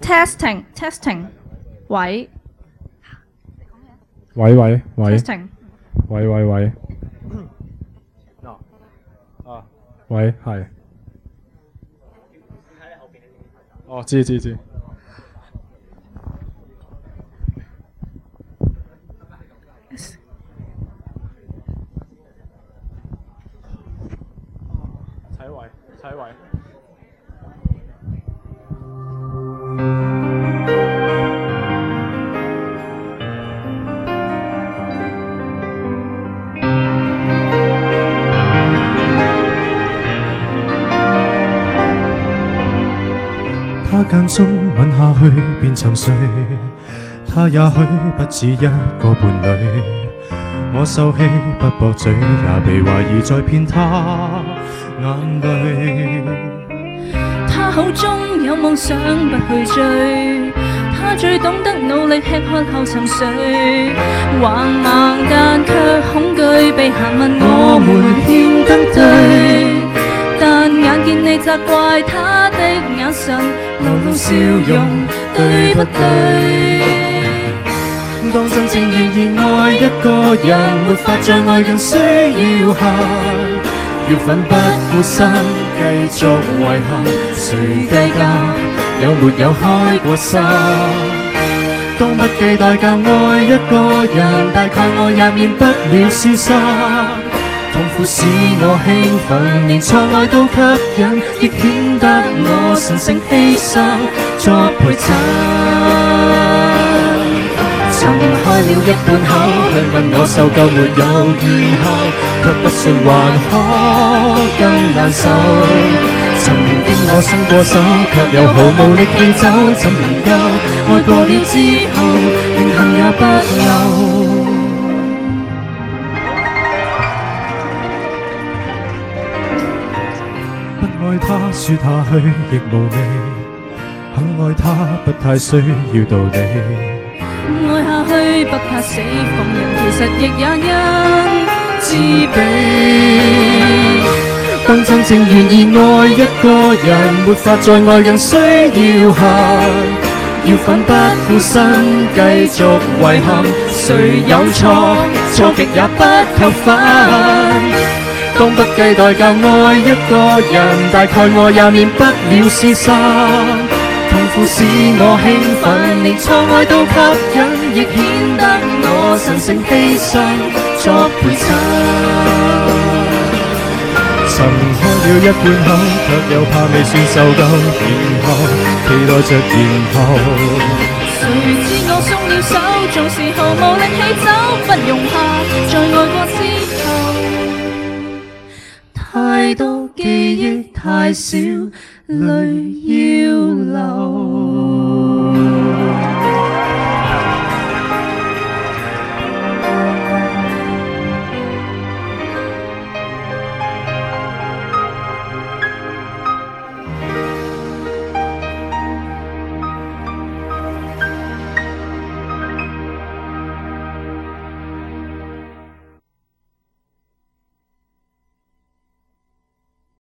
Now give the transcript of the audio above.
testing testing， 喂喂喂喂 testing， 喂喂喂，喂係，哦知知知。踩位踩位。 他間中吻下去便沉睡，他也許不止一個伴侶。我受氣不駁嘴，也被懷疑在騙他眼淚。 他口中有夢想不去追，他最懂得努力吃喝後沉睡，橫硬但卻恐懼被閒問我們欠得對。但眼見你責怪他的眼神，流露笑容，對不對？ 當真正願意愛一個人，沒法再愛更需要恨，要奮不顧身繼續遺憾，誰計較有沒有開過心？當不計代價愛一個人，大概我也免不了消失。痛苦使我興奮，連錯愛都吸引，亦顯得我神聖犧牲作陪襯。撐開了一半口，向問我受夠沒有然後，卻不信還可更難受。曾經我伸過手，卻又毫無力氣走，怎能夠愛過了之後，連恨也不留？愛他說下去亦無味，很愛他不太需要道理。 愛下去不怕死，放人其實亦也因自卑。 當真正願意愛一個人，沒法再愛更需要恨，要奮不顧身繼續遺憾，誰有錯，錯極也不扣分。當不計代價愛一個人，大概我也免不了廝殺。痛苦使我興奮，連錯愛都吸引，亦顯得我神聖犧牲作陪襯。曾開了一半口，卻又怕未算受夠，然後期待着然後。 誰知我鬆了手，縱是毫無力氣走，不用怕，在愛過之後。 太多記憶太少，淚要流。